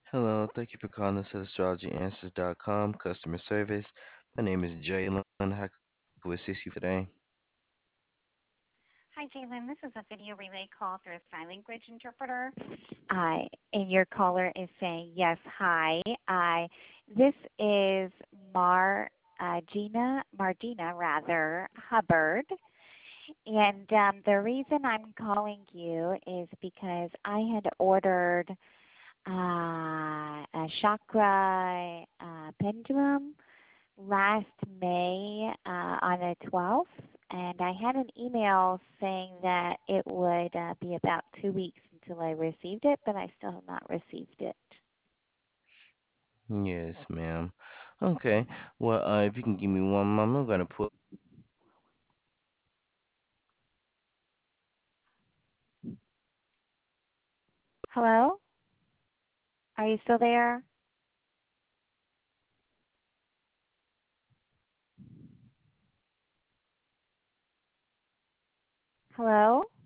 Hello, thank you for calling us at astrologyanswers.com customer service. My name is Jalen. How can we assist you today? Hi, Jalen. This is a video relay call through a sign language interpreter. And your caller is saying, yes, hi. This is Margina rather, Hubbard. And the reason I'm calling you is because I had ordered a chakra pendulum last May on the 12th, and I had an email saying that it would be about 2 weeks until I received it, but I still have not received it. Yes, ma'am. Okay. Well, if you can give me one moment, I'm gonna pull. Hello? Are you still there? Hello?